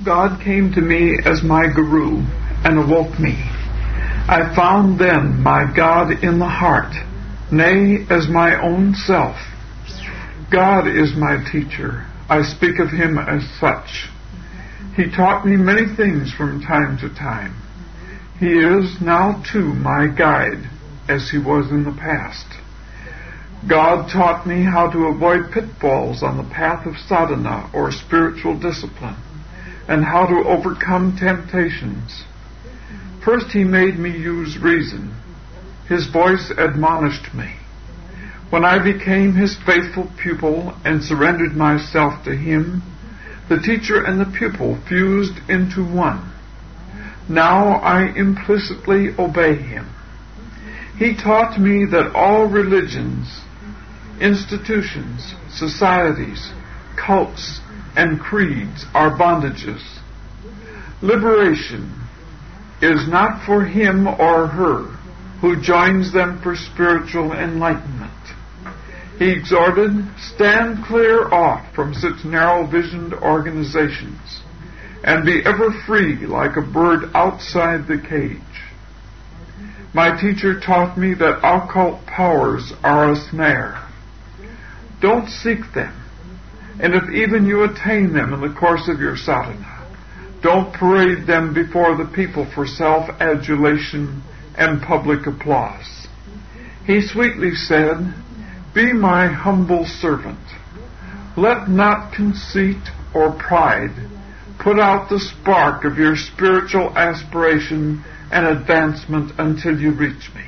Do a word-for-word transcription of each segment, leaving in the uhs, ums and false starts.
God came to me as my guru and awoke me. I found then my God in the heart, nay, as my own self. God is my teacher. I speak of him as such. He taught me many things from time to time. He is now too my guide, as he was in the past. God taught me how to avoid pitfalls on the path of sadhana or spiritual discipline, and how to overcome temptations. First he made me use reason. His voice admonished me. When I became his faithful pupil and surrendered myself to him, the teacher and the pupil fused into one. Now I implicitly obey him. He taught me that all religions, institutions, societies, cults, and creeds are bondages. Liberation is not for him or her who joins them for spiritual enlightenment. He exhorted, stand clear off from such narrow-visioned organizations, and be ever free like a bird outside the cage. My teacher taught me that occult powers are a snare. Don't seek them, and if even you attain them in the course of your sadhana, don't parade them before the people for self-adulation and public applause. He sweetly said, be my humble servant. Let not conceit or pride put out the spark of your spiritual aspiration and advancement until you reach me.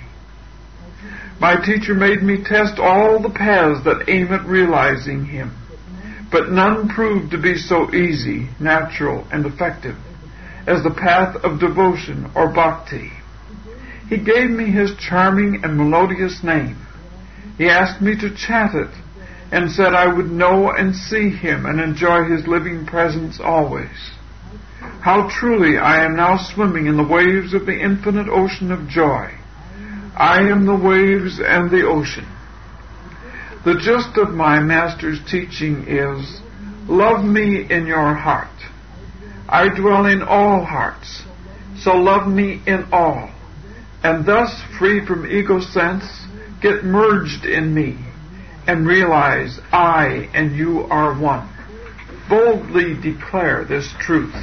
My teacher made me test all the paths that aim at realizing him, but none proved to be so easy, natural, and effective as the path of devotion or bhakti. He gave me his charming and melodious name. He asked me to chant it, and said I would know and see him and enjoy his living presence always. How truly I am now swimming in the waves of the infinite ocean of joy. I am the waves and the ocean. The gist of my master's teaching is, love me in your heart. I dwell in all hearts, so love me in all, and thus, free from ego sense, get merged in me, and realize I and you are one. Boldly declare this truth.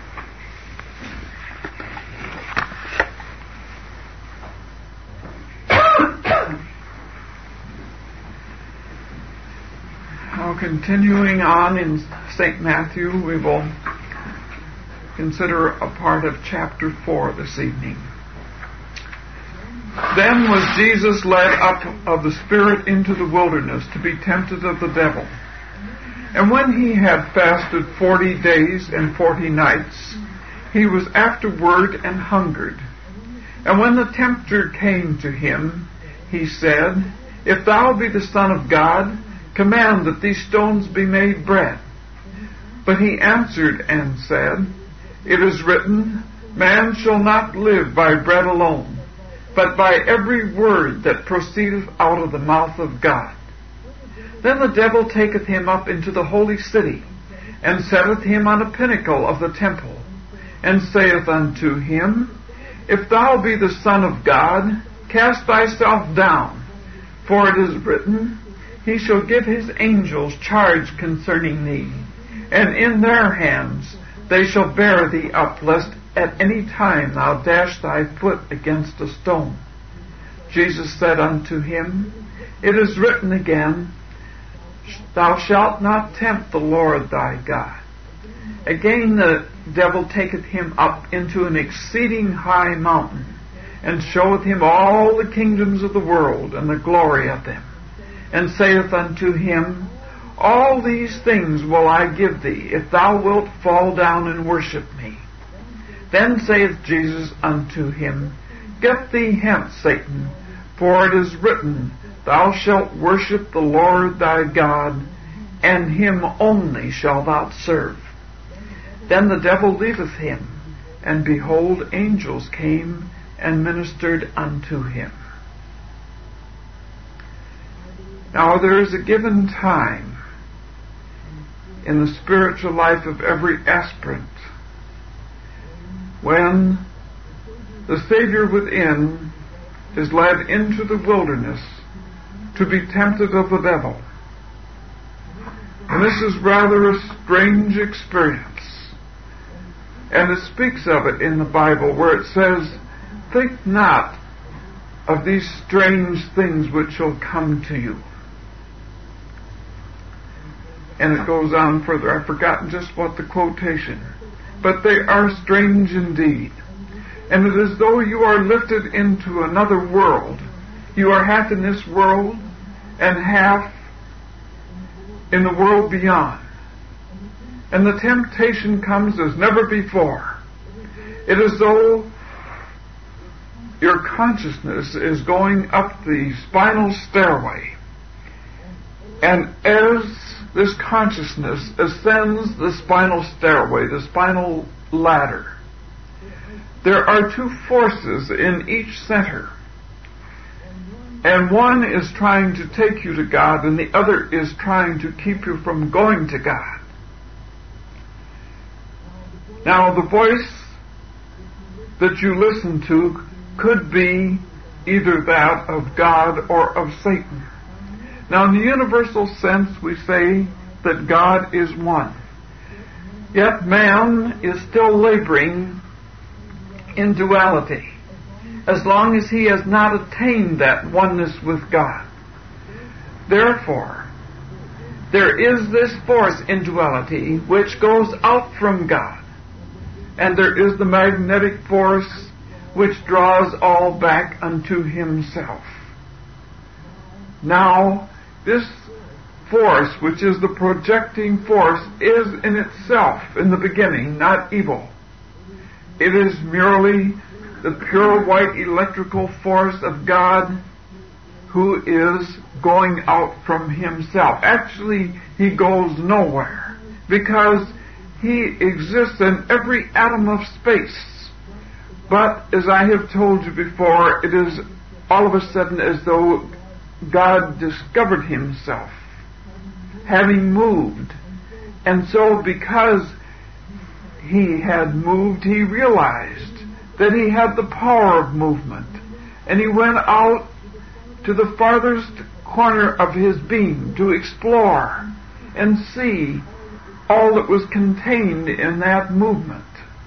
Now, continuing on in Saint Matthew, we will consider a part of chapter four this evening. Then was Jesus led up of the Spirit into the wilderness to be tempted of the devil. And when he had fasted forty days and forty nights, he was afterward and hungered. And when the tempter came to him, he said, If thou be the Son of God, command that these stones be made bread. But he answered and said, It is written, Man shall not live by bread alone, but by every word that proceedeth out of the mouth of God. Then the devil taketh him up into the holy city, and setteth him on a pinnacle of the temple, and saith unto him, If thou be the Son of God, cast thyself down, for it is written, He shall give his angels charge concerning thee, and in their hands they shall bear thee up, lest at any time thou dash thy foot against a stone. Jesus said unto him, It is written again, Thou shalt not tempt the Lord thy God. Again the devil taketh him up into an exceeding high mountain, and showeth him all the kingdoms of the world and the glory of them, and saith unto him, All these things will I give thee, if thou wilt fall down and worship me. Then saith Jesus unto him, Get thee hence, Satan, for it is written, Thou shalt worship the Lord thy God, and him only shalt thou serve. Then the devil leaveth him, and behold, angels came and ministered unto him. Now there is a given time in the spiritual life of every aspirant when the Savior within is led into the wilderness to be tempted of the devil. And this is rather a strange experience. And it speaks of it in the Bible where it says, "Think not of these strange things which shall come to you." And it goes on further. I've forgotten just what the quotation. But they are strange indeed. And it is as though you are lifted into another world. You are half in this world and half in the world beyond. And the temptation comes as never before. It is as though your consciousness is going up the spinal stairway. And as this consciousness ascends the spinal stairway, the spinal ladder, there are two forces in each center. And one is trying to take you to God, and the other is trying to keep you from going to God. Now, the voice that you listen to could be either that of God or of Satan. Now, in the universal sense, we say that God is one. Yet man is still laboring in duality, as long as he has not attained that oneness with God. Therefore, there is this force in duality which goes out from God, and there is the magnetic force which draws all back unto himself. Now, this force, which is the projecting force, is in itself, in the beginning, not evil. It is merely the pure white electrical force of God who is going out from himself. Actually, he goes nowhere, because he exists in every atom of space. But, as I have told you before, it is all of a sudden as though God discovered himself, having moved. And so, because he had moved, he realized that he had the power of movement. And he went out to the farthest corner of his being to explore and see all that was contained in that movement.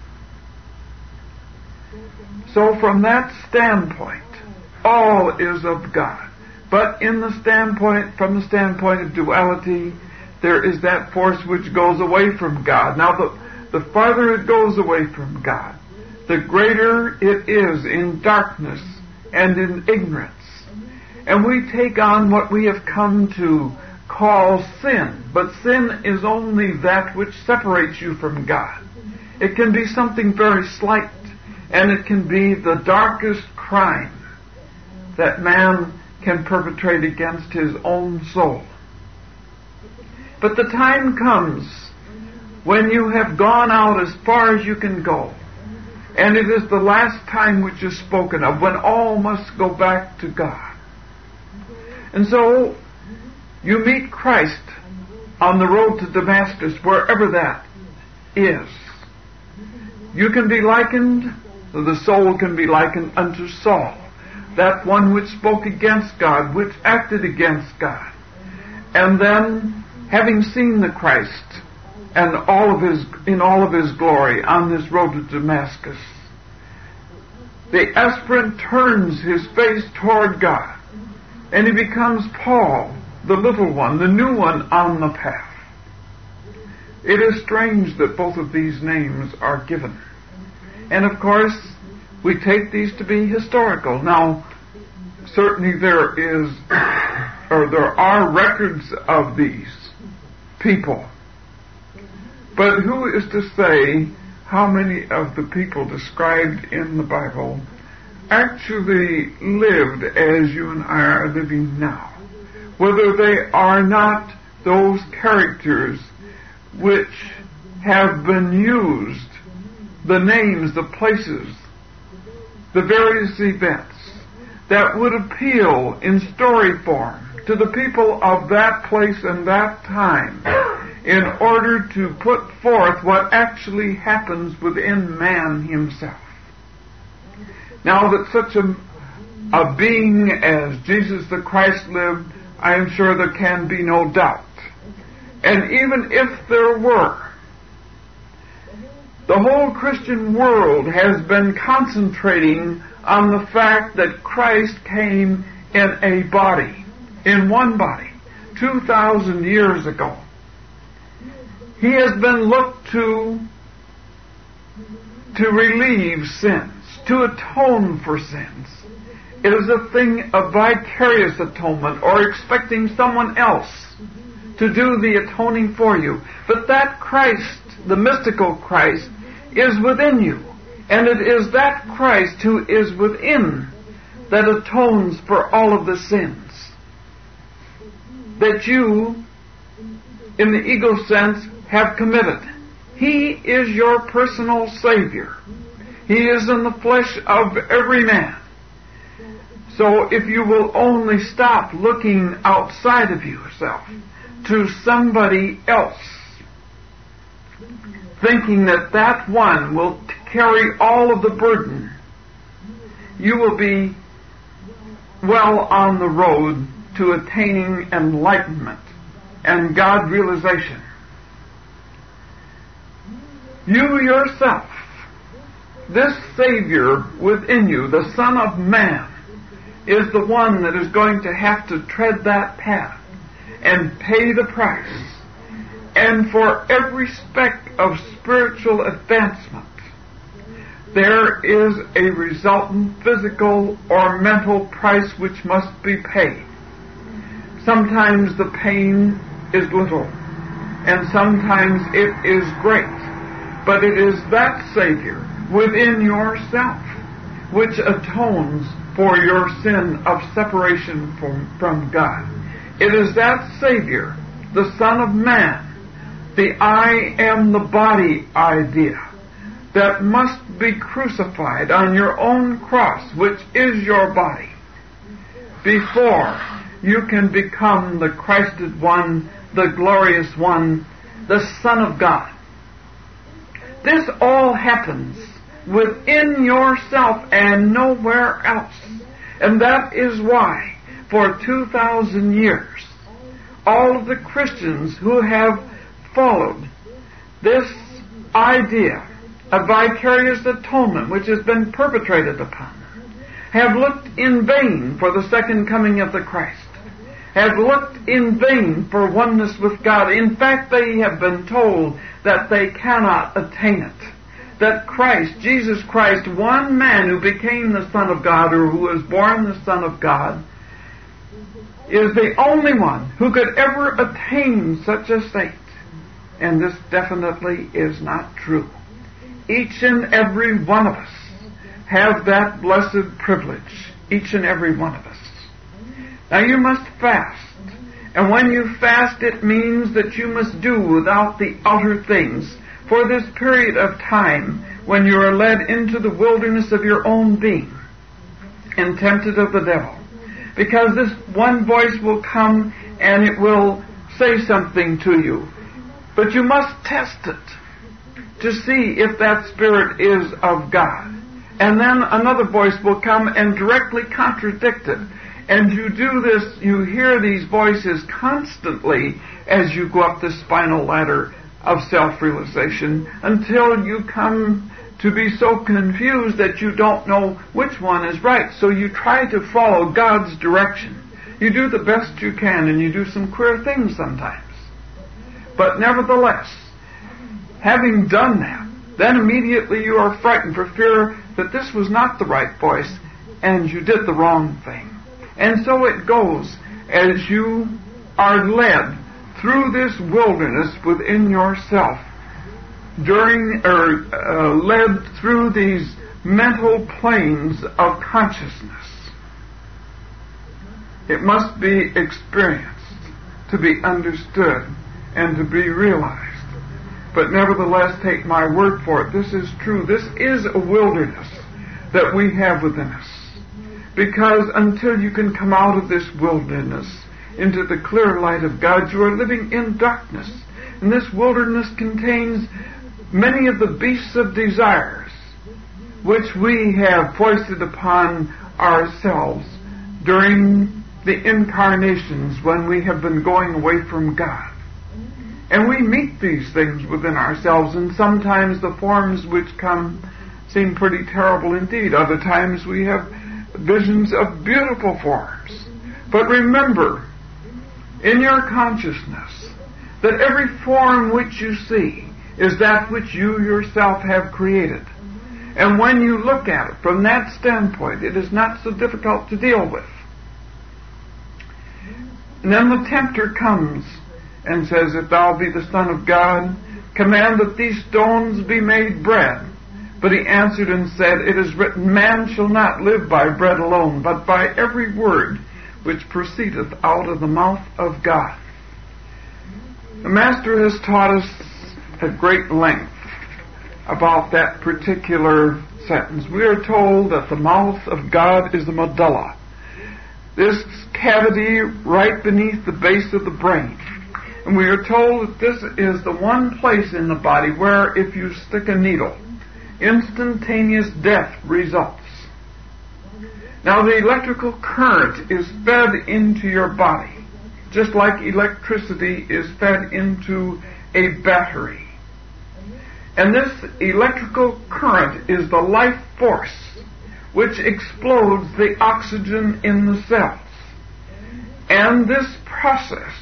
So from that standpoint, all is of God. But in the standpoint, from the standpoint of duality, there is that force which goes away from God. Now, the, the farther it goes away from God, the greater it is in darkness and in ignorance. And we take on what we have come to call sin. But sin is only that which separates you from God. It can be something very slight, and it can be the darkest crime that man can perpetrate against his own soul. But the time comes when you have gone out as far as you can go, and it is the last time which is spoken of, when all must go back to God. And so you meet Christ on the road to Damascus, wherever that is. You can be likened, the soul can be likened unto Saul, that one which spoke against God, which acted against God. And then, having seen the Christ and all of his, in all of his glory on this road to Damascus, the aspirant turns his face toward God, and he becomes Paul, the little one, the new one on the path. It is strange that both of these names are given. And of course, we take these to be historical. Now, certainly there is, or there are records of these people. But who is to say how many of the people described in the Bible actually lived as you and I are living now? Whether they are not those characters which have been used, the names, the places, the various events that would appeal in story form to the people of that place and that time, in order to put forth what actually happens within man himself. Now that such a, a being as Jesus the Christ lived, I am sure there can be no doubt. And even if there were, the whole Christian world has been concentrating on the fact that Christ came in a body, in one body, two thousand years ago. He has been looked to to relieve sins, to atone for sins. It is a thing of vicarious atonement, or expecting someone else to do the atoning for you. But that Christ, the mystical Christ, is within you. And it is that Christ who is within that atones for all of the sins that you, in the ego sense, have committed. He is your personal Savior. He is in the flesh of every man. So if you will only stop looking outside of yourself to somebody else, thinking that that one will carry all of the burden, you will be well on the road to attaining enlightenment and God realization. You yourself, this Savior within you, the Son of Man, is the one that is going to have to tread that path and pay the price. And for every speck of spiritual advancement, there is a resultant physical or mental price which must be paid. Sometimes the pain is little, and sometimes it is great. But it is that Savior within yourself which atones for your sin of separation from, from God. It is that Savior, the Son of Man, the I am the body idea, that must be crucified on your own cross, which is your body, before you can become the Christed one, the glorious one, the Son of God. This all happens within yourself and nowhere else. And that is why, for two thousand years, all of the Christians who have followed this idea of vicarious atonement which has been perpetrated upon them have looked in vain for the second coming of the Christ, have looked in vain for oneness with God. In fact, they have been told that they cannot attain it. That Christ, Jesus Christ, one man who became the Son of God, or who was born the Son of God, is the only one who could ever attain such a state. And this definitely is not true. Each and every one of us have that blessed privilege. Each and every one of us. Now you must fast. And when you fast, it means that you must do without the outer things for this period of time when you are led into the wilderness of your own being and tempted of the devil. Because this one voice will come and it will say something to you. But you must test it to see if that spirit is of God. And then another voice will come and directly contradict it. And you do this, you hear these voices constantly as you go up the spinal ladder of self-realization until you come to be so confused that you don't know which one is right. So you try to follow God's direction. You do the best you can, and you do some queer things sometimes. But nevertheless, having done that, then immediately you are frightened for fear that this was not the right voice and you did the wrong thing. And so it goes as you are led through this wilderness within yourself, during or uh, led through these mental planes of consciousness. It must be experienced to be understood and to be realized. But nevertheless, take my word for it. This is true. This is a wilderness that we have within us. Because until you can come out of this wilderness into the clear light of God, you are living in darkness. And this wilderness contains many of the beasts of desires which we have foisted upon ourselves during the incarnations when we have been going away from God. And we meet these things within ourselves, and sometimes the forms which come seem pretty terrible indeed. Other times we have visions of beautiful forms. But remember, in your consciousness, that every form which you see is that which you yourself have created. And when you look at it from that standpoint, it is not so difficult to deal with. And then the tempter comes and says, if thou be the Son of God, command that these stones be made bread. But he answered and said, it is written, man shall not live by bread alone, but by every word which proceedeth out of the mouth of God. The Master has taught us at great length about that particular sentence. We are told that the mouth of God is the medulla, this cavity right beneath the base of the brain. And we are told that this is the one place in the body where if you stick a needle, instantaneous death results. Now the electrical current is fed into your body, just like electricity is fed into a battery. And this electrical current is the life force which explodes the oxygen in the cells. And this process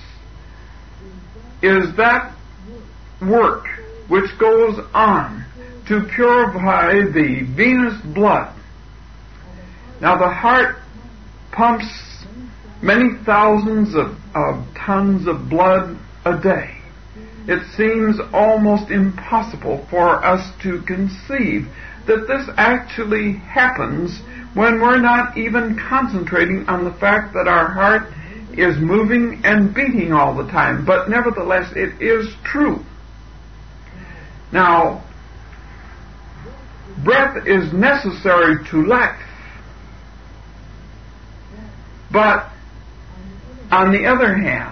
is that work which goes on to purify the venous blood. Now the heart pumps many thousands of, of tons of blood a day. It seems almost impossible for us to conceive that this actually happens when we're not even concentrating on the fact that our heart is moving and beating all the time. But nevertheless, it is true. Now, breath is necessary to life. But, on the other hand,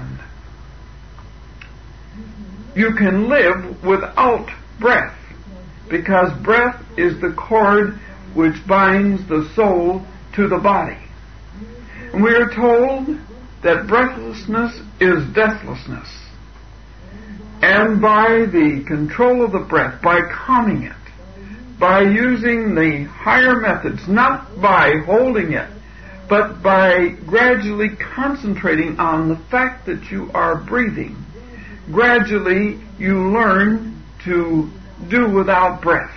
you can live without breath, because breath is the cord which binds the soul to the body. And we are told that breathlessness is deathlessness. And by the control of the breath, by calming it, by using the higher methods, not by holding it, but by gradually concentrating on the fact that you are breathing, gradually you learn to do without breath.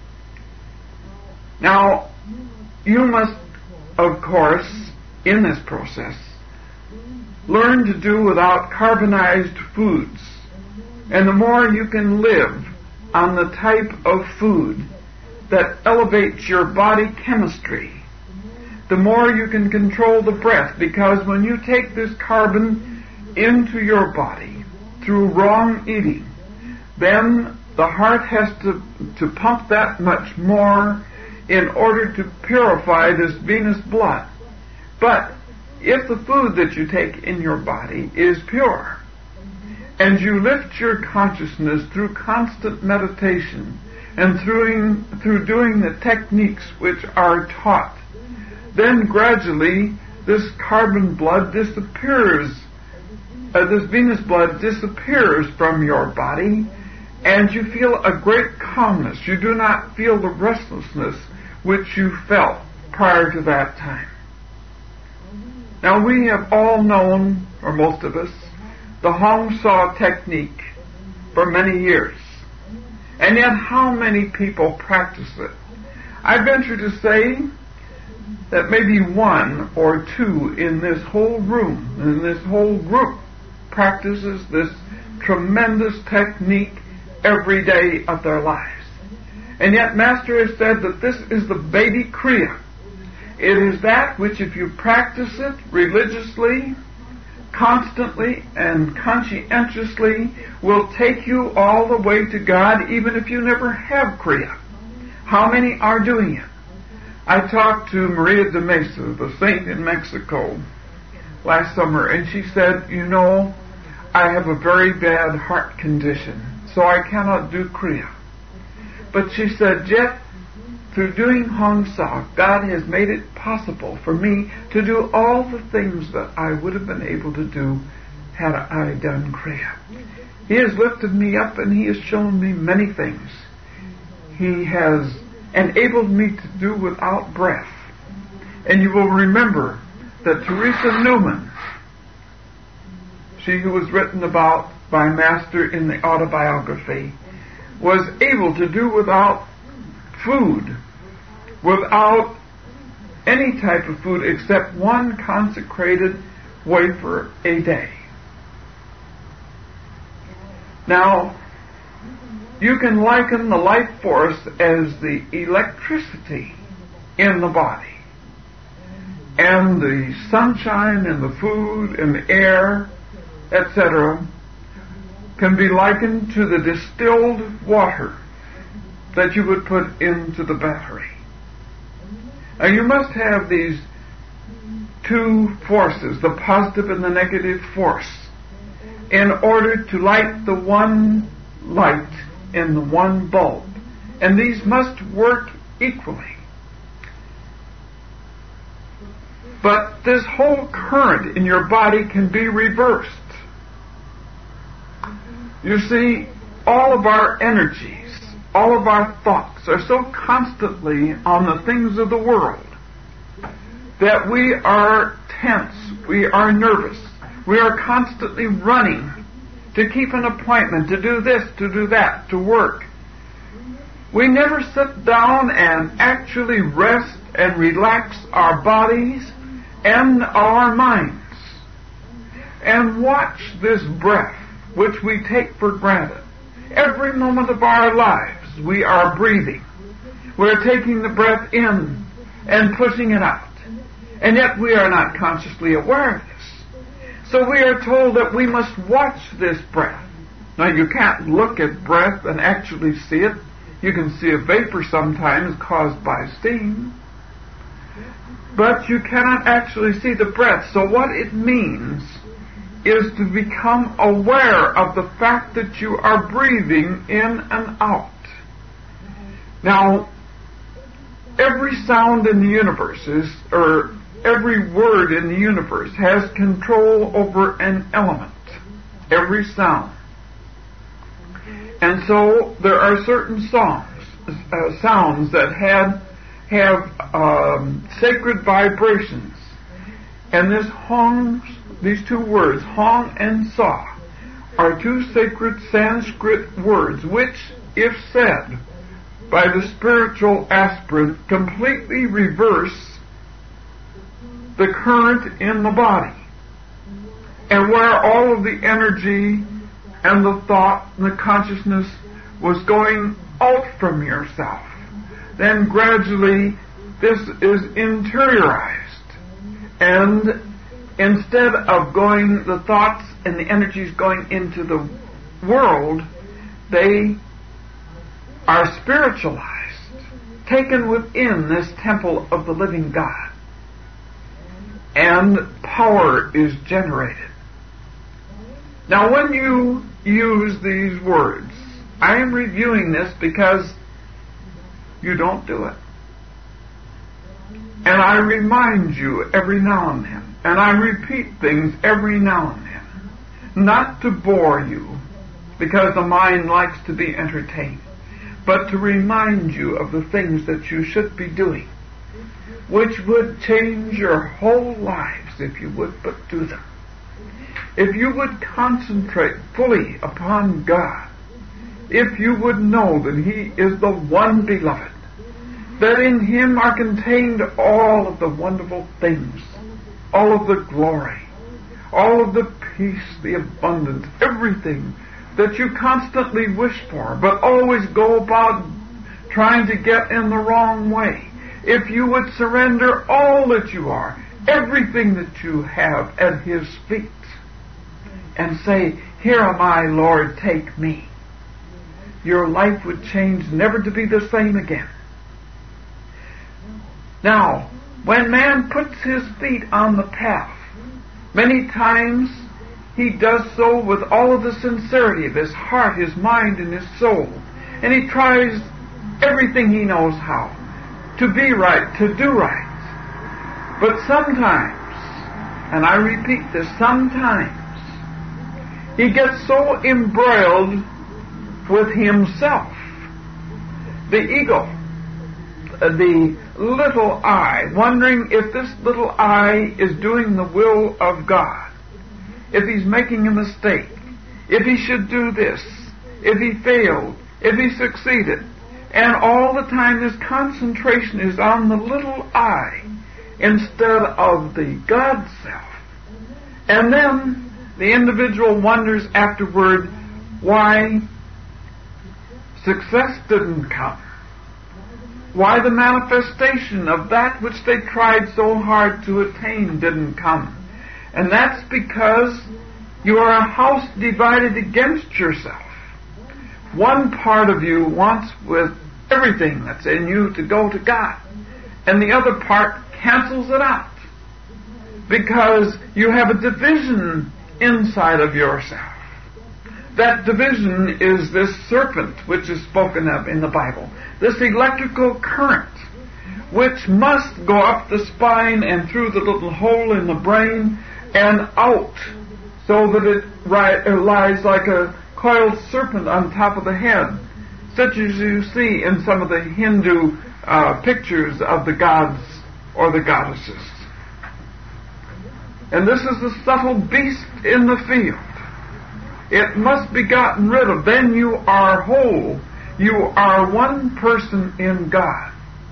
Now, you must, of course, in this process, learn to do without carbonized foods. And the more you can live on the type of food that elevates your body chemistry, the more you can control the breath, because when you take this carbon into your body through wrong eating, then the heart has to, to pump that much more in order to purify this venous blood. But if the food that you take in your body is pure, and you lift your consciousness through constant meditation and through, through doing the techniques which are taught, then gradually this carbon blood disappears, uh, this venous blood disappears from your body, and you feel a great calmness. You do not feel the restlessness which you felt prior to that time. Now we have all known, or most of us, the Hong Saw technique for many years. And yet how many people practice it? I venture to say that maybe one or two in this whole room, in this whole group, practices this tremendous technique every day of their lives. And yet Master has said that this is the baby Kriya. It is that which, if you practice it religiously, constantly and conscientiously, will take you all the way to God, even if you never have Kriya. How many are doing it? I talked to Maria de Mesa, the saint in Mexico, last summer, and she said, you know, I have a very bad heart condition, so I cannot do Kriya. But she said, Jet, through doing Hong Sa, God has made it possible for me to do all the things that I would have been able to do had I done Kriya. He has lifted me up and He has shown me many things. He has enabled me to do without breath. And you will remember that Teresa Newman, she who was written about by Master in the autobiography, was able to do without food, without any type of food except one consecrated wafer a day. Now, you can liken the life force as the electricity in the body. And the sunshine and the food and the air, et cetera, can be likened to the distilled water that you would put into the battery. Now you must have these two forces, the positive and the negative force, in order to light the one light in the one bulb. And these must work equally. But this whole current in your body can be reversed. You see, all of our energies, all of our thoughts are so constantly on the things of the world that we are tense, we are nervous, we are constantly running to keep an appointment, to do this, to do that, to work. We never sit down and actually rest and relax our bodies and our minds and watch this breath which we take for granted. Every moment of our lives we are breathing. We're taking the breath in and pushing it out. And yet we are not consciously aware of this. So we are told that we must watch this breath. Now you can't look at breath and actually see it. You can see a vapor sometimes caused by steam. But you cannot actually see the breath. So what it means is to become aware of the fact that you are breathing in and out. Now, every sound in the universe is, or every word in the universe has control over an element. Every sound. And so there are certain songs, uh, sounds that have have um, sacred vibrations. And this Hong, these two words, Hong and Sa, are two sacred Sanskrit words which, if said by the spiritual aspirant, completely reverse the current in the body. And where all of the energy and the thought and the consciousness was going out from yourself, then gradually this is interiorized. And instead of going, the thoughts and the energies going into the world, they are spiritualized, taken within this temple of the living God. And power is generated. Now when you use these words, I am reviewing this because you don't do it. And I remind you every now and then, and I repeat things every now and then, not to bore you, because the mind likes to be entertained, but to remind you of the things that you should be doing, which would change your whole lives if you would but do them. If you would concentrate fully upon God, if you would know that He is the one beloved, that in Him are contained all of the wonderful things, all of the glory, all of the peace, the abundance, everything that you constantly wish for, but always go about trying to get in the wrong way. If you would surrender all that you are, everything that you have at His feet, and say, "Here am I, Lord, take me," your life would change, never to be the same again. Now, when man puts his feet on the path, many times he does so with all of the sincerity of his heart, his mind, and his soul. And he tries everything he knows how to be right, to do right. But sometimes, and I repeat this, sometimes, he gets so embroiled with himself, the ego, the little I, wondering if this little I is doing the will of God, if he's making a mistake, if he should do this, if he failed, if he succeeded. And all the time his concentration is on the little I instead of the God self. And then the individual wonders afterward why success didn't come, why the manifestation of that which they tried so hard to attain didn't come. And that's because you are a house divided against yourself. One part of you wants with everything that's in you to go to God, and the other part cancels it out because you have a division inside of yourself. That division is this serpent which is spoken of in the Bible, this electrical current which must go up the spine and through the little hole in the brain and out so that it ri- lies like a coiled serpent on top of the head, such as you see in some of the Hindu uh, pictures of the gods or the goddesses. And this is the subtle beast in the field. It must be gotten rid of. Then you are whole. You are one person in God.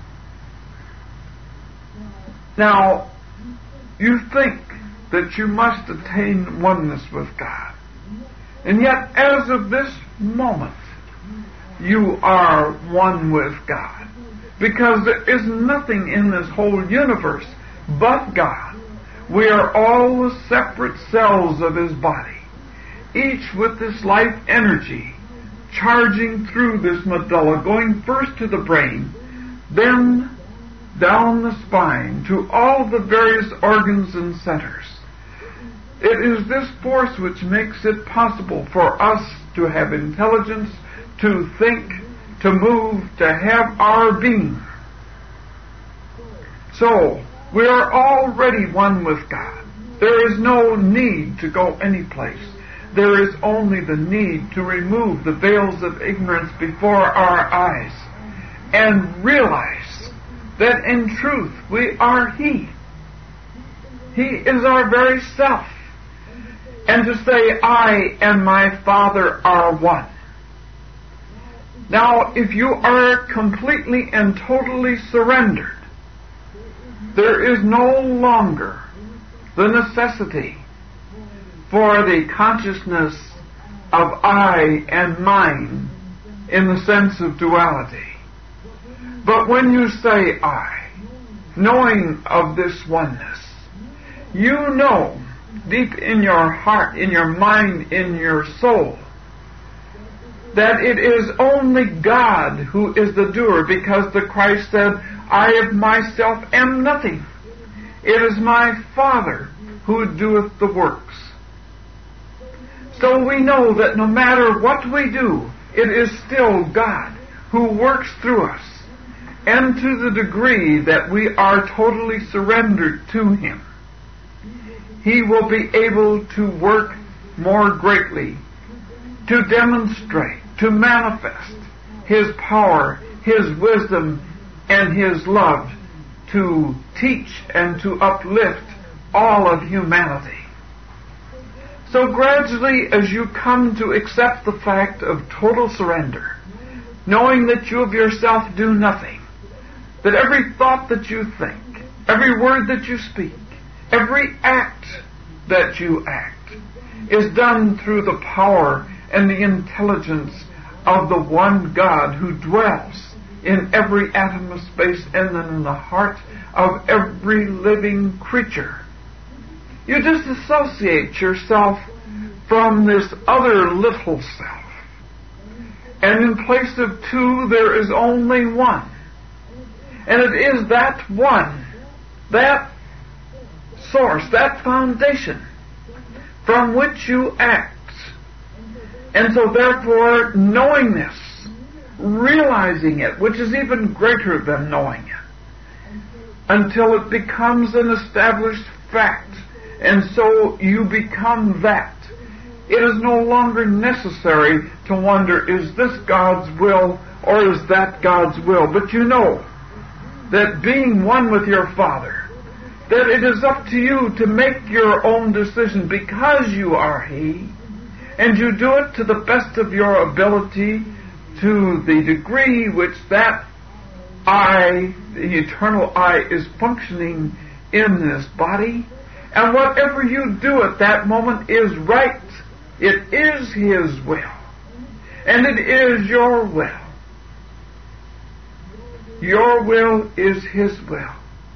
Now, you think that you must attain oneness with God. And yet, as of this moment, you are one with God. Because there is nothing in this whole universe but God. We are all the separate cells of His body, each with this life energy charging through this medulla, going first to the brain, then down the spine to all the various organs and centers. It is this force which makes it possible for us to have intelligence, to think, to move, to have our being. So, we are already one with God. There is no need to go any place. There is only the need to remove the veils of ignorance before our eyes and realize that in truth we are He. He is our very self. And to say, I and my Father are one. Now, if you are completely and totally surrendered, there is no longer the necessity for the consciousness of I and mine in the sense of duality. But when you say I, knowing of this oneness, you know deep in your heart, in your mind, in your soul, that it is only God who is the doer, because the Christ said, I of myself am nothing. It is my Father who doeth the works. So we know that no matter what we do, it is still God who works through us. And to the degree that we are totally surrendered to Him, He will be able to work more greatly, to demonstrate, to manifest His power, His wisdom, and His love to teach and to uplift all of humanity. So gradually, as you come to accept the fact of total surrender, knowing that you of yourself do nothing, that every thought that you think, every word that you speak, every act that you act is done through the power and the intelligence of the one God who dwells in every atom of space and then in the heart of every living creature. You disassociate yourself from this other little self. And in place of two, there is only one. And it is that one, that source, that foundation, from which you act. And so therefore, knowing this, realizing it, which is even greater than knowing it, until it becomes an established fact, and so you become that. It is no longer necessary to wonder, is this God's will or is that God's will? But you know that being one with your Father, that it is up to you to make your own decision because you are He, and you do it to the best of your ability, to the degree which that I, the eternal I, is functioning in this body. And whatever you do at that moment is right. It is His will. And it is your will. Your will is His will.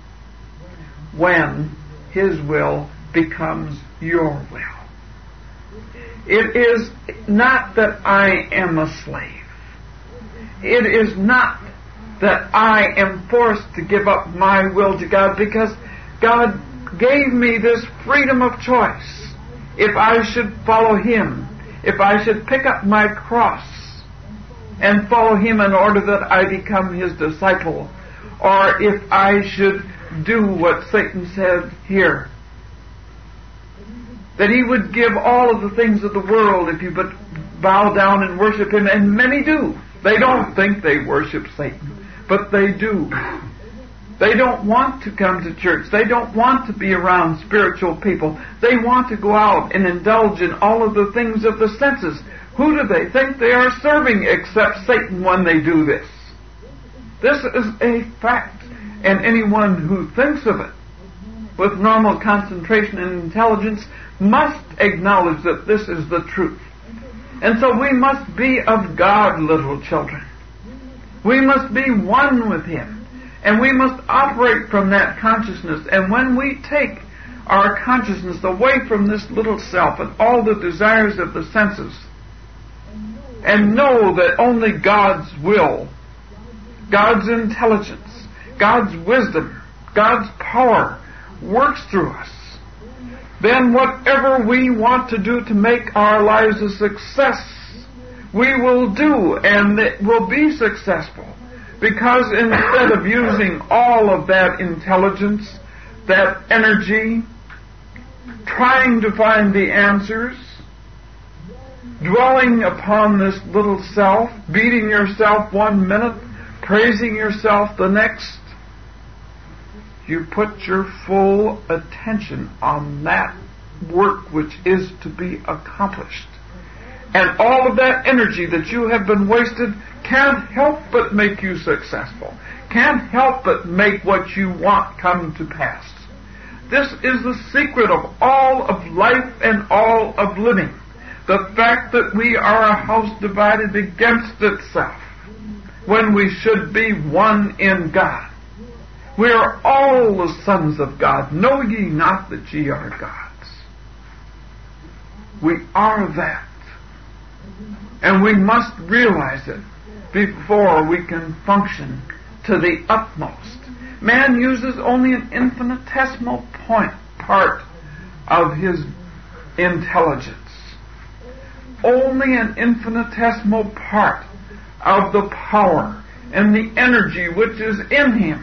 When His will becomes your will. It is not that I am a slave. It is not that I am forced to give up my will to God, because God gave me this freedom of choice. If I should follow Him, if I should pick up my cross and follow Him in order that I become His disciple, or if I should do what Satan said here, that he would give all of the things of the world if you but bow down and worship Him, and many do. They don't think they worship Satan, but they do. They don't want to come to church. They don't want to be around spiritual people. They want to go out and indulge in all of the things of the senses. Who do they think they are serving except Satan when they do this? This is a fact, and anyone who thinks of it with normal concentration and intelligence must acknowledge that this is the truth. And so we must be of God, little children. We must be one with Him. And we must operate from that consciousness. And when we take our consciousness away from this little self and all the desires of the senses, and know that only God's will, God's intelligence, God's wisdom, God's power works through us, then whatever we want to do to make our lives a success, we will do, and it will be successful. Because instead of using all of that intelligence, that energy, trying to find the answers, dwelling upon this little self, beating yourself one minute, praising yourself the next, you put your full attention on that work which is to be accomplished. And all of that energy that you have been wasted can't help but make you successful. Can't help but make what you want come to pass. This is the secret of all of life and all of living. The fact that we are a house divided against itself when we should be one in God. We are all the sons of God. Know ye not that ye are God's? We are that. And we must realize it before we can function to the utmost. Man uses only an infinitesimal point, part of his intelligence. Only an infinitesimal part of the power and the energy which is in him.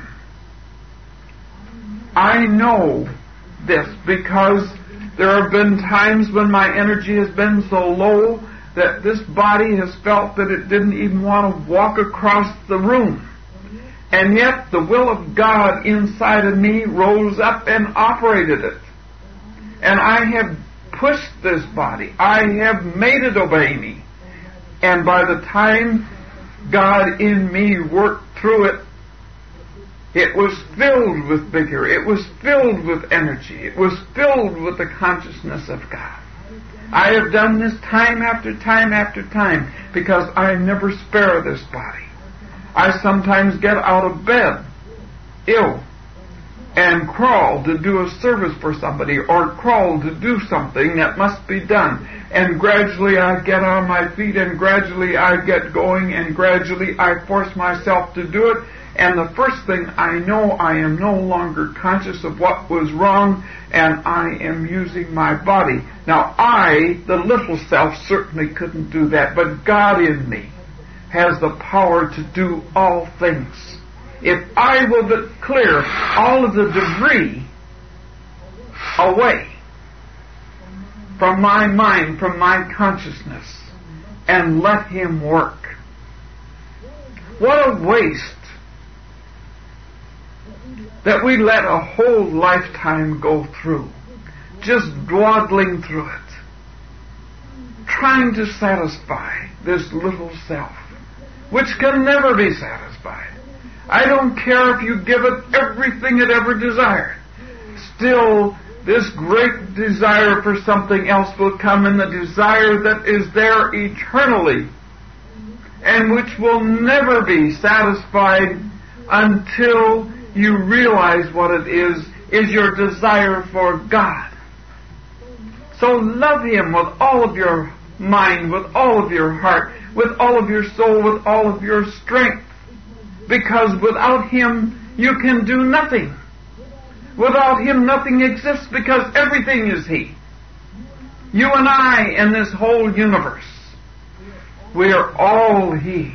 I know this because there have been times when my energy has been so low that this body has felt that it didn't even want to walk across the room. And yet the will of God inside of me rose up and operated it. And I have pushed this body. I have made it obey me. And by the time God in me worked through it, it was filled with vigor. It was filled with energy. It was filled with the consciousness of God. I have done this time after time after time because I never spare this body. I sometimes get out of bed ill and crawl to do a service for somebody or crawl to do something that must be done. And gradually I get on my feet and gradually I get going and gradually I force myself to do it. and the first thing I know, I am no longer conscious of what was wrong, and I am using my body. Now I, the little self, certainly couldn't do that, but God in me has the power to do all things. If I will but clear all of the debris away from my mind, from my consciousness, and let Him work. What a waste that we let a whole lifetime go through, just dawdling through it, trying to satisfy this little self, which can never be satisfied. I don't care if you give it everything it ever desired. Still, this great desire for something else will come, in the desire that is there eternally, and which will never be satisfied until you realize what it is, is your desire for God. So love Him with all of your mind, with all of your heart, with all of your soul, with all of your strength. Because without Him, you can do nothing. Without Him, nothing exists, because everything is He. You and I and this whole universe, we are all He.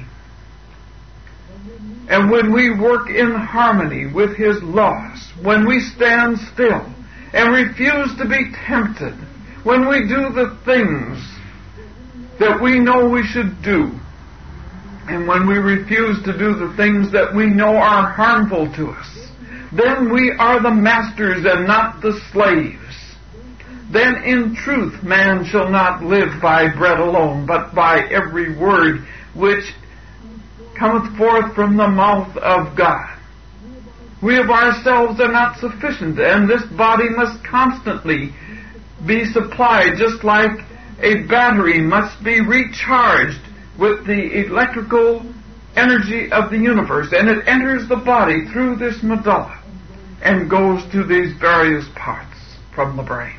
And when we work in harmony with His laws, when we stand still and refuse to be tempted, when we do the things that we know we should do, and when we refuse to do the things that we know are harmful to us, then we are the masters and not the slaves. Then in truth man shall not live by bread alone, but by every word which cometh forth from the mouth of God. We of ourselves are not sufficient, and this body must constantly be supplied, just like a battery must be recharged with the electrical energy of the universe, and it enters the body through this medulla and goes to these various parts from the brain.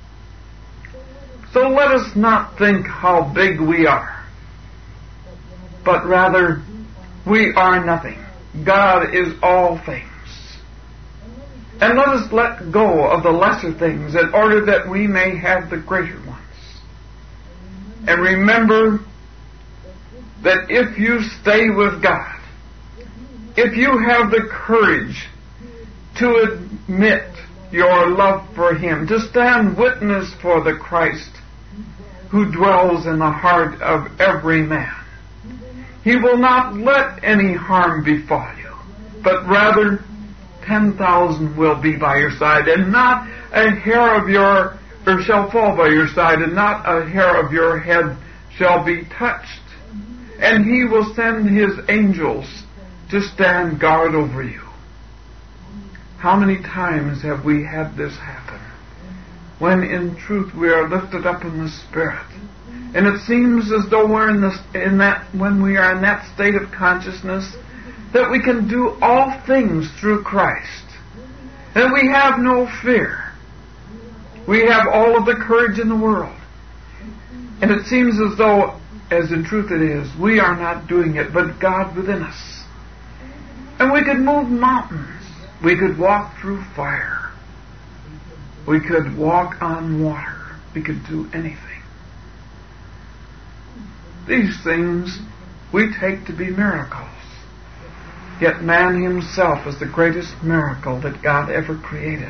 So let us not think how big we are, but rather we are nothing. God is all things. And let us let go of the lesser things in order that we may have the greater ones. And remember that if you stay with God, if you have the courage to admit your love for Him, to stand witness for the Christ who dwells in the heart of every man, He will not let any harm befall you, but rather ten thousand will be by your side, and not a hair of your, or shall fall by your side, and not a hair of your head shall be touched. And He will send His angels to stand guard over you. How many times have we had this happen, when in truth we are lifted up in the Spirit, and it seems as though we're in this, in that, when we are in that state of consciousness, that we can do all things through Christ, and we have no fear. We have all of the courage in the world, and it seems as though, as in truth it is, we are not doing it, but God within us. And we could move mountains. We could walk through fire. We could walk on water. We could do anything. These things we take to be miracles. Yet man himself is the greatest miracle that God ever created.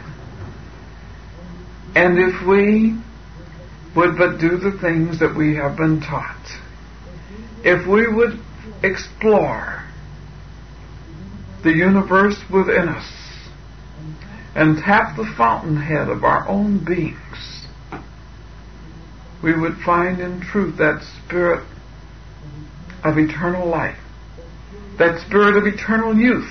And if we would but do the things that we have been taught, if we would explore the universe within us and tap the fountainhead of our own beings, we would find in truth that spirit of eternal life, that spirit of eternal youth.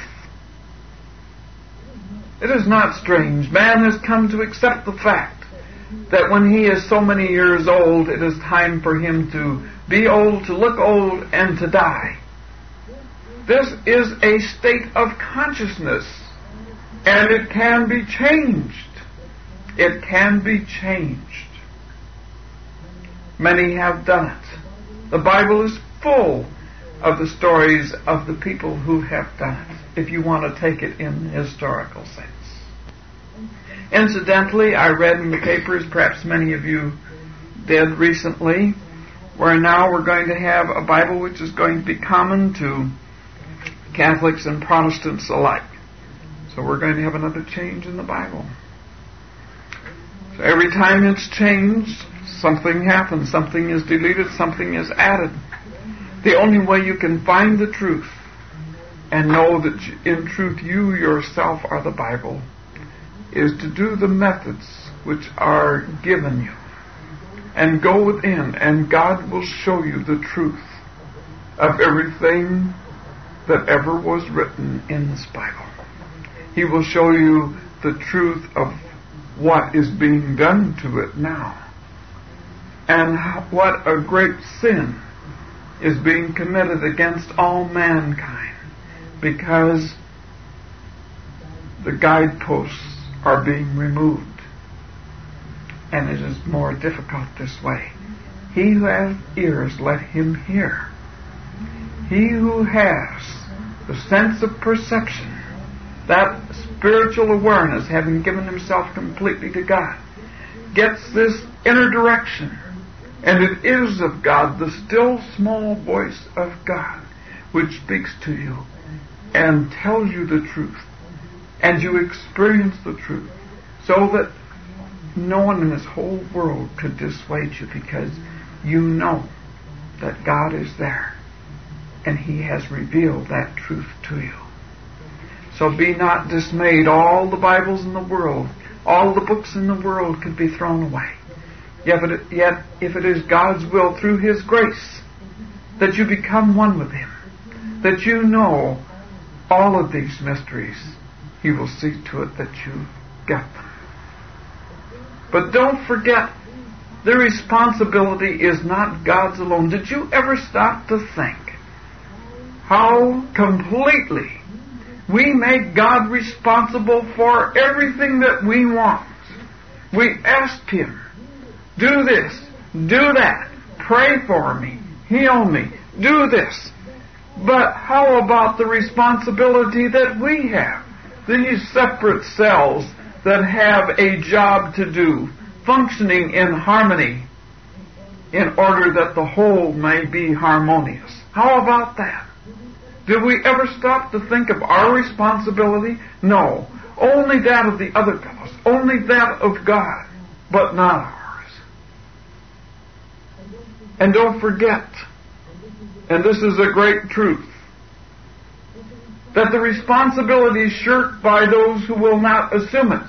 It is not strange. Man has come to accept the fact that when he is so many years old, it is time for him to be old, to look old, and to die. This is a state of consciousness, and it can be changed. It can be changed. Many have done it. The Bible is full of the stories of the people who have done it. if you want to take it in the historical sense. Incidentally, I read in the papers, perhaps many of you did recently, where now we're going to have a Bible which is going to be common to Catholics and Protestants alike. So we're going to have another change in the Bible. So every time it's changed, something happens, something is deleted, something is added. The only way you can find the truth and know that in truth you yourself are the Bible is to do the methods which are given you. And go within, and God will show you the truth of everything that ever was written in this Bible. He will show you the truth of what is being done to it now, and what a great sin is being committed against all mankind, because the guideposts are being removed. And it is more difficult this way. He who has ears, let him hear. He who has the sense of perception, that spiritual awareness, having given himself completely to God, gets this inner direction. And it is of God, the still small voice of God, which speaks to you and tells you the truth. And you experience the truth, so that no one in this whole world could dissuade you, because you know that God is there and He has revealed that truth to you. So be not dismayed. All the Bibles in the world, all the books in the world could be thrown away. Yet, yet if it is God's will through His grace that you become one with Him, that you know all of these mysteries, He will see to it that you get them. But don't forget, the responsibility is not God's alone. Did you ever stop to think how completely we make God responsible for everything that we want? We ask Him, do this, do that, pray for me, heal me, do this. But how about the responsibility that we have? These separate cells that have a job to do, functioning in harmony in order that the whole may be harmonious. How about that? Did we ever stop to think of our responsibility? No. Only that of the other fellows. Only that of God, but not ours. And don't forget, and this is a great truth, that the responsibility shirked by those who will not assume it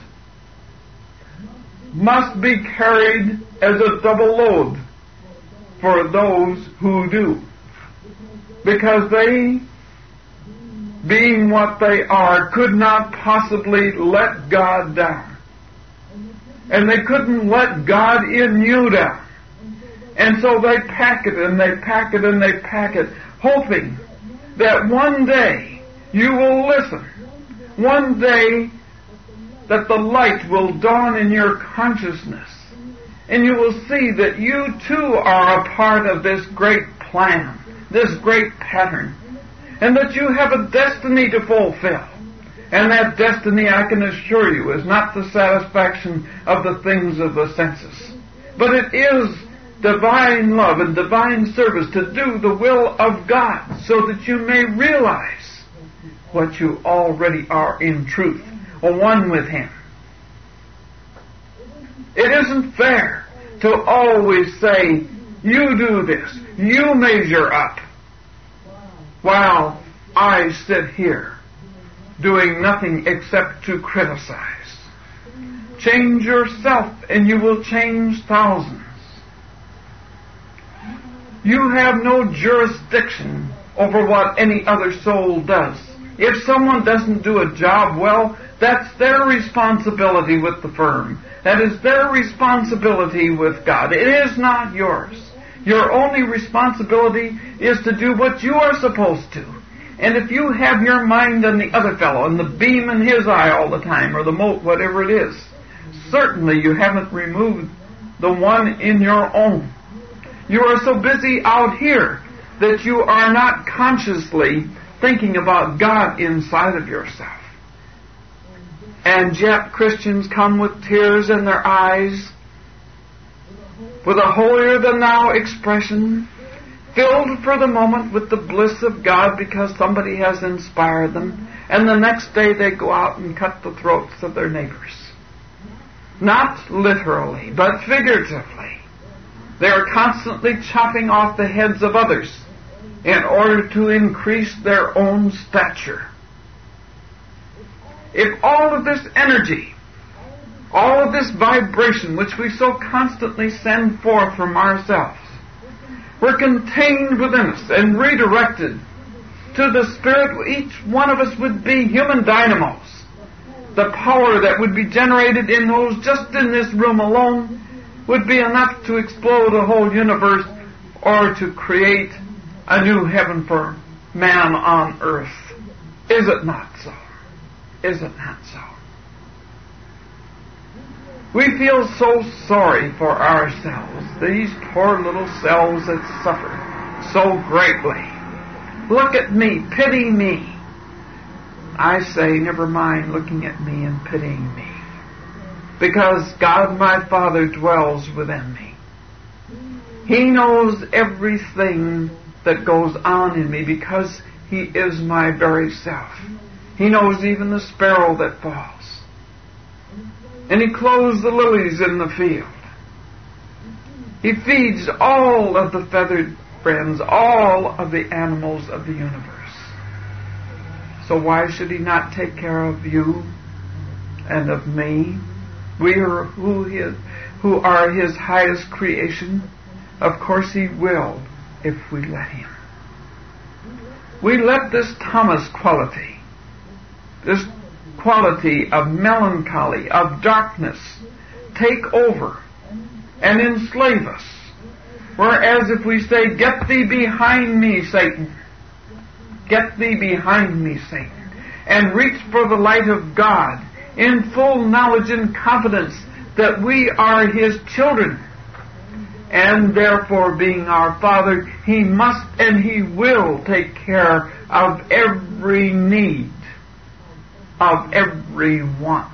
must be carried as a double load for those who do. Because they, being what they are, could not possibly let God down. And they couldn't let God in you down. And so they pack it and they pack it and they pack it, hoping that one day you will listen. One day that the light will dawn in your consciousness, and you will see that you too are a part of this great plan, this great pattern, and that you have a destiny to fulfill. And that destiny, I can assure you, is not the satisfaction of the things of the senses, but it is divine love and divine service to do the will of God, so that you may realize what you already are in truth, one with Him. It isn't fair to always say, you do this, you measure up, while I sit here doing nothing except to criticize. Change yourself and you will change thousands. You have no jurisdiction over what any other soul does. If someone doesn't do a job well, that's their responsibility with the firm. That is their responsibility with God. It is not yours. Your only responsibility is to do what you are supposed to. And if you have your mind on the other fellow and the beam in his eye all the time, or the mote, whatever it is, certainly you haven't removed the one in your own. You are so busy out here that you are not consciously thinking about God inside of yourself. And yet Christians come with tears in their eyes, with a holier-than-thou expression, filled for the moment with the bliss of God because somebody has inspired them, and the next day they go out and cut the throats of their neighbors. Not literally, but figuratively. They are constantly chopping off the heads of others in order to increase their own stature. If all of this energy, all of this vibration which we so constantly send forth from ourselves, were contained within us and redirected to the Spirit, each one of us would be human dynamos. The power that would be generated in those just in this room alone would be enough to explode a whole universe or to create a new heaven for man on earth. Is it not so? Is it not so? We feel so sorry for ourselves, these poor little selves that suffer so greatly. Look at me, pity me. I say, never mind looking at me and pitying me, because God my Father dwells within me. He knows everything that goes on in me because He is my very self. He knows even the sparrow that falls. And He clothes the lilies in the field. He feeds all of the feathered friends, all of the animals of the universe. So why should He not take care of you and of me? We are who, his, who are His highest creation. Of course He will if we let Him. We let this Thomas quality, this quality of melancholy, of darkness, take over and enslave us. Whereas if we say, "Get thee behind me, Satan," get thee behind me, Satan, and reach for the light of God in full knowledge and confidence that we are His children, and therefore being our Father, He must and He will take care of every need, of every want.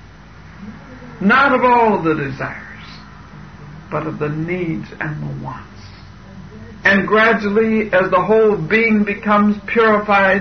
Not of all of the desires, but of the needs and the wants. And gradually, as the whole being becomes purified,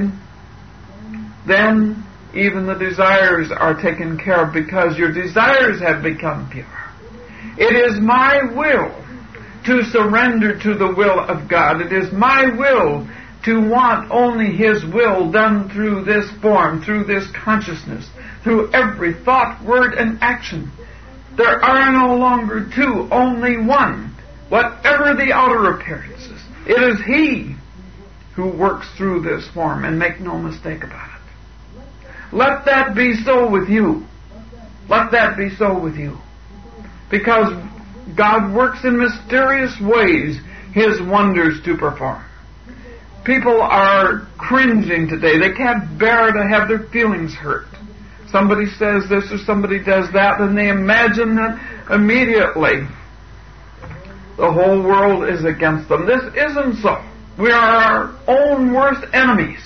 then even the desires are taken care of, because your desires have become pure. It is my will to surrender to the will of God. It is my will to want only His will done through this form, through this consciousness, through every thought, word, and action. There are no longer two, only one. Whatever the outer appearances, it is He who works through this form, and make no mistake about it. Let that be so with you. Let that be so with you. Because God works in mysterious ways His wonders to perform. People are cringing today. They can't bear to have their feelings hurt. Somebody says this or somebody does that, and they imagine that immediately the whole world is against them. This isn't so. We are our own worst enemies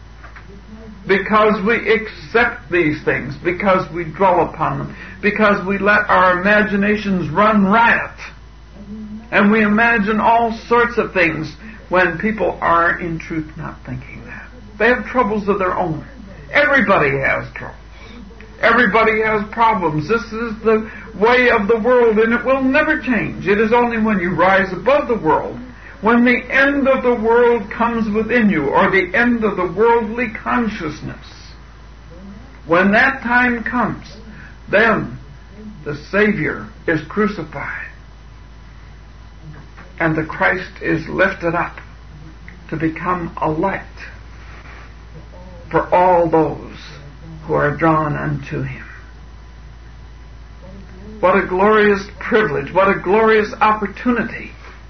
because we accept these things, because we dwell upon them, because we let our imaginations run riot. And we imagine all sorts of things when people are in truth not thinking that. They have troubles of their own. Everybody has troubles. Everybody has problems. This is the way of the world, and it will never change. It is only when you rise above the world, when the end of the world comes within you, or the end of the worldly consciousness, when that time comes, then the Savior is crucified, and the Christ is lifted up to become a light for all those who are drawn unto Him. What a glorious privilege, what a glorious opportunity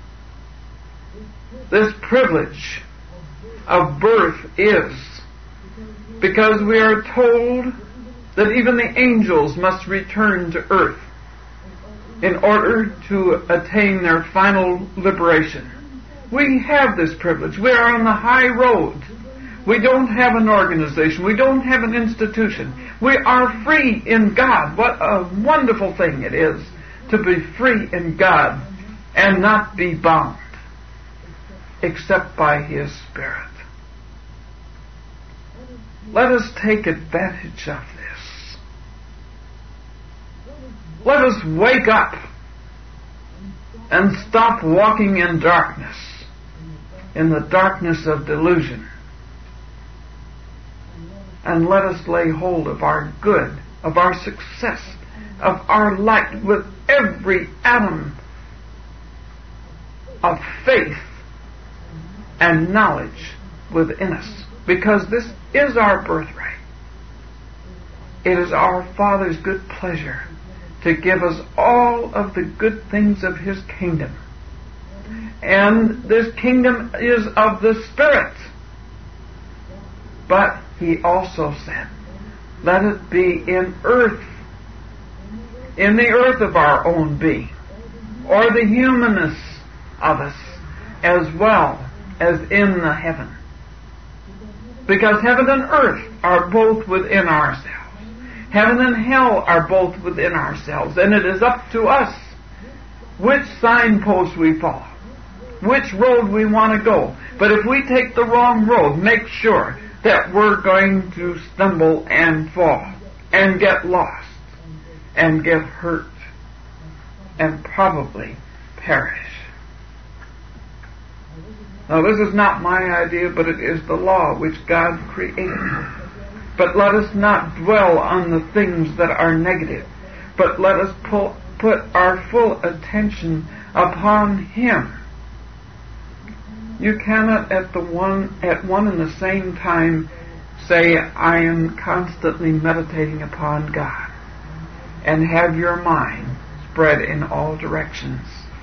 this privilege of birth is, because we are told that even the angels must return to earth in order to attain their final liberation. We have this privilege. We are on the high road. We don't have an organization. We don't have an institution. We are free in God. What a wonderful thing it is to be free in God and not be bound except by His Spirit. Let us take advantage of this. Let us wake up and stop walking in darkness, in the darkness of delusion. And let us lay hold of our good, of our success, of our light with every atom of faith and knowledge within us. Because this is our birthright. It is our Father's good pleasure to give us all of the good things of His kingdom. And this kingdom is of the Spirit. But He also said, let it be in earth, in the earth of our own being, or the humanness of us, as well as in the heaven. Because heaven and earth are both within ourselves. Heaven and hell are both within ourselves. And it is up to us which signpost we follow, which road we want to go. But if we take the wrong road, make sure that we're going to stumble and fall and get lost and get hurt and probably perish. Now, this is not my idea, but it is the law which God created. But let us not dwell on the things that are negative, but let us pull, put our full attention upon Him. You cannot at the one at one and the same time say, I am constantly meditating upon God, and have your mind spread in all directions.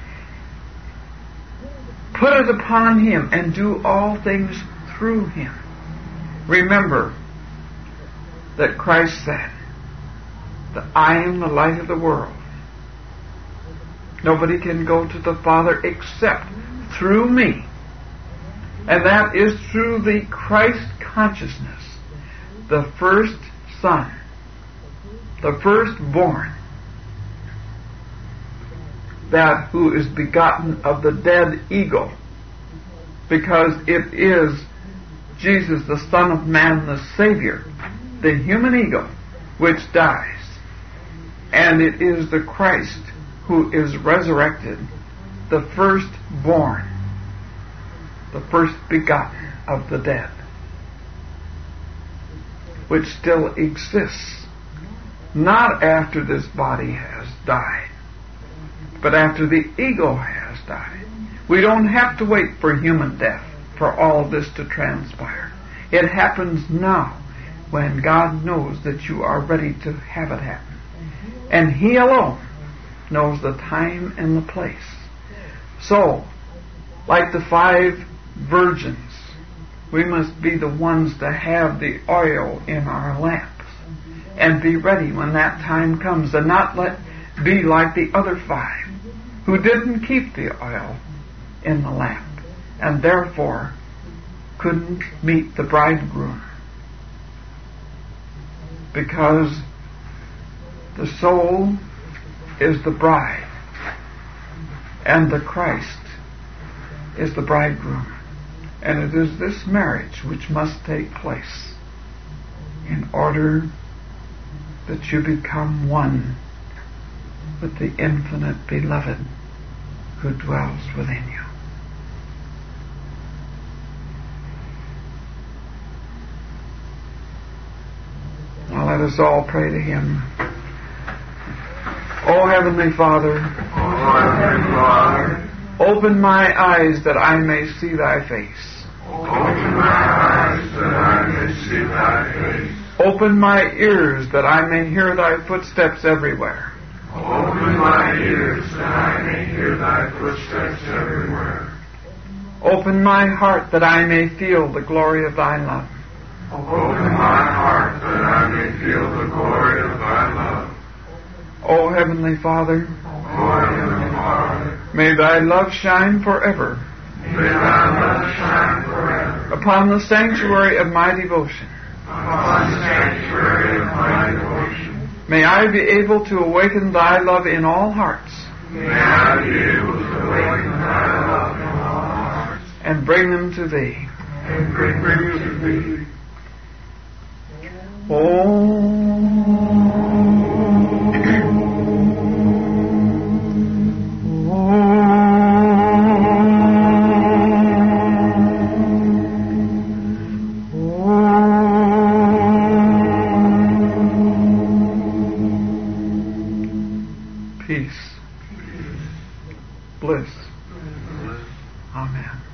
Put it upon Him and do all things through Him. Remember that Christ said that I am the light of the world. Nobody can go to the Father except through me. And that is through the Christ consciousness, the first Son, the firstborn, that who is begotten of the dead eagle, because it is Jesus, the Son of Man, the Savior, the human eagle, which dies. And it is the Christ who is resurrected, the firstborn, the first begotten of the dead, which still exists, not after this body has died, but after the eagle has died. We don't have to wait for human death for all this to transpire. It happens now when God knows that you are ready to have it happen. And He alone knows the time and the place. So, like the five virgins, we must be the ones to have the oil in our lamps and be ready when that time comes, and not let be like the other five who didn't keep the oil in the lamp and therefore couldn't meet the bridegroom, because the soul is the bride and the Christ is the bridegroom. And it is this marriage which must take place in order that you become one with the infinite beloved who dwells within you. Now let us all pray to Him. O Heavenly Father, O Heavenly Father, open my eyes that I may see Thy face. Open my eyes that I may see Thy face. Open my ears that I may hear Thy footsteps everywhere. Open my ears that I may hear Thy footsteps everywhere. Open my heart that I may feel the glory of Thy love. Open my heart that I may feel the glory of Thy love. O Heavenly Father, O Heavenly Father, may Thy love shine forever. May Thy love shine forever. upon the sanctuary of my devotion. Upon the sanctuary of my devotion. May I be able to awaken thy love in all hearts. May I be able to awaken thy love in all hearts. And bring them to thee. And bring them to thee. Oh. Peace, bliss. Amen.